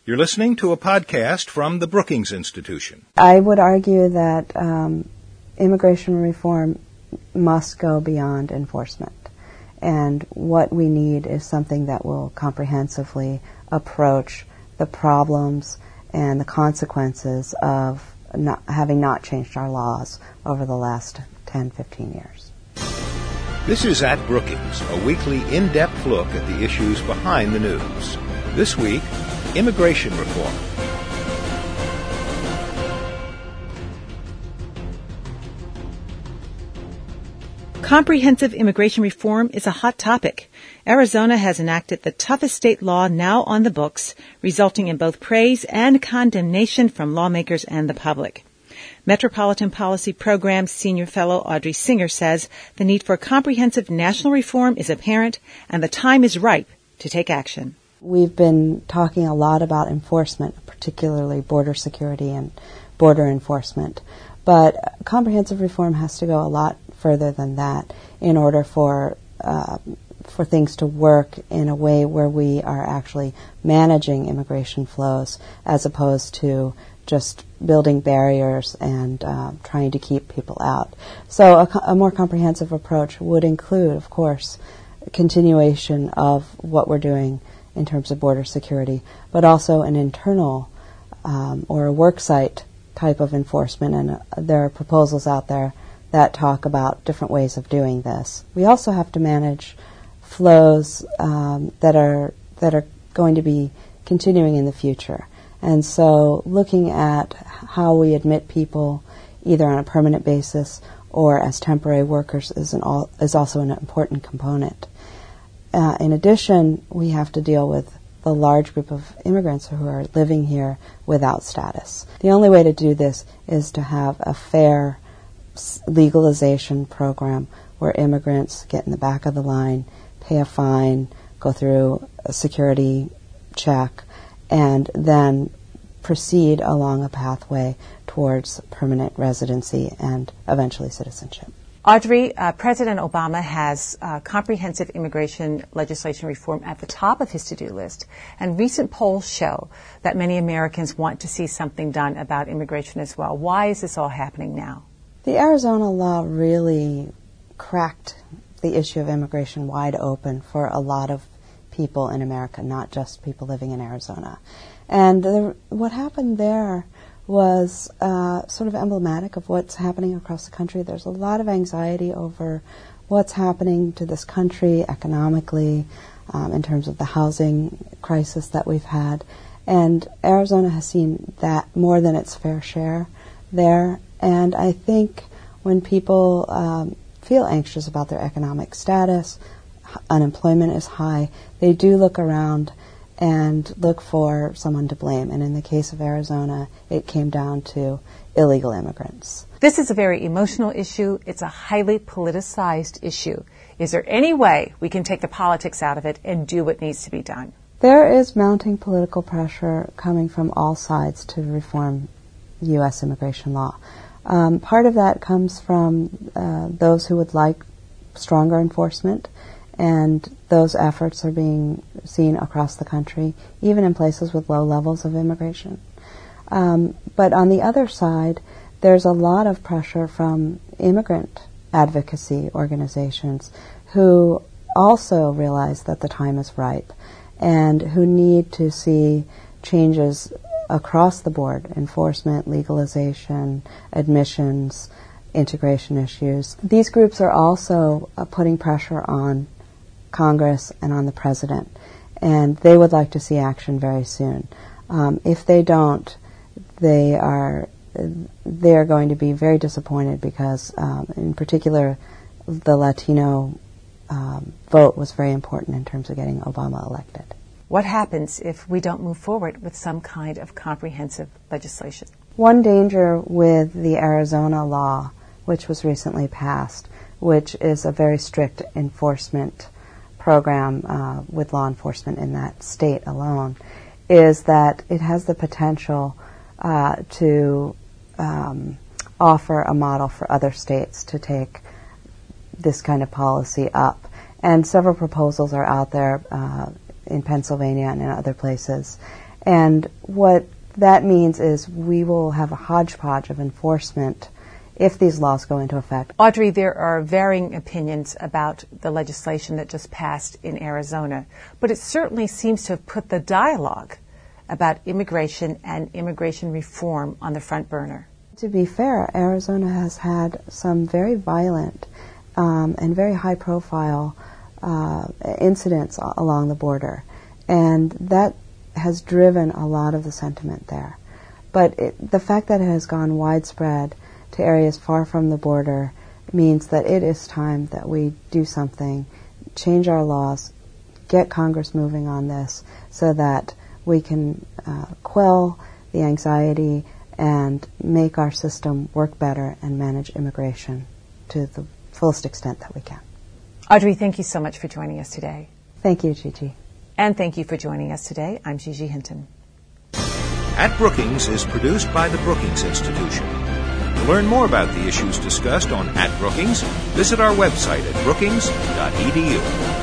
You're listening to a podcast from the Brookings Institution. I would argue that immigration reform must go beyond enforcement. And what we need is something that will comprehensively approach the problems and the consequences of having not changed our laws over the last 10, 15 years. This is At Brookings, a weekly in-depth look at the issues behind the news. This week, immigration reform. Comprehensive immigration reform is a hot topic. Arizona has enacted the toughest state law now on the books, resulting in both praise and condemnation from lawmakers and the public. Metropolitan Policy Program Senior Fellow Audrey Singer says the need for comprehensive national reform is apparent and the time is ripe to take action. We've been talking a lot about enforcement, particularly border security and border enforcement, but comprehensive reform has to go a lot further than that in order for things to work in a way where we are actually managing immigration flows as opposed to just building barriers and trying to keep people out. So a more comprehensive approach would include, of course, continuation of what we're doing in terms of border security, but also an internal or a worksite type of enforcement, and there are proposals out there that talk about different ways of doing this. We also have to manage flows that are going to be continuing in the future. And so looking at how we admit people either on a permanent basis or as temporary workers is also an important component. In addition, we have to deal with the large group of immigrants who are living here without status. The only way to do this is to have a fair legalization program where immigrants get in the back of the line, pay a fine, go through a security check, and then proceed along a pathway towards permanent residency and eventually citizenship. Audrey, President Obama has comprehensive immigration legislation reform at the top of his to-do list, and recent polls show that many Americans want to see something done about immigration as well. Why is this all happening now? The Arizona law really cracked the issue of immigration wide open for a lot of people in America, not just people living in Arizona. And what happened there was sort of emblematic of what's happening across the country. There's a lot of anxiety over what's happening to this country economically, in terms of the housing crisis that we've had. And Arizona has seen that more than its fair share there. And I think when people feel anxious about their economic status, unemployment is high, they do look around and look for someone to blame. And in the case of Arizona, it came down to illegal immigrants. This is a very emotional issue. It's a highly politicized issue. Is there any way we can take the politics out of it and do what needs to be done? There is mounting political pressure coming from all sides to reform U.S. immigration law. Part of that comes from those who would like stronger enforcement, and those efforts are being seen across the country, even in places with low levels of immigration. But on the other side, there's a lot of pressure from immigrant advocacy organizations who also realize that the time is ripe and who need to see changes across the board: enforcement, legalization, admissions, integration issues. These groups are also putting pressure on Congress and on the president, and they would like to see action very soon. If they don't, they are going to be very disappointed because, in particular, the Latino vote was very important in terms of getting Obama elected. What happens if we don't move forward with some kind of comprehensive legislation? One danger with the Arizona law, which was recently passed, which is a very strict enforcement program with law enforcement in that state alone, is that it has the potential to offer a model for other states to take this kind of policy up. And several proposals are out there in Pennsylvania and in other places. And what that means is we will have a hodgepodge of enforcement if these laws go into effect. Audrey, there are varying opinions about the legislation that just passed in Arizona, but it certainly seems to have put the dialogue about immigration and immigration reform on the front burner. To be fair, Arizona has had some very violent and very high-profile incidents along the border, and that has driven a lot of the sentiment there. But the fact that it has gone widespread to areas far from the border means that it is time that we do something, change our laws, get Congress moving on this so that we can quell the anxiety and make our system work better and manage immigration to the fullest extent that we can. Audrey, thank you so much for joining us today. Thank you, Gigi. And thank you for joining us today. I'm Gigi Hinton. At Brookings is produced by the Brookings Institution. To learn more about the issues discussed on At Brookings, visit our website at brookings.edu.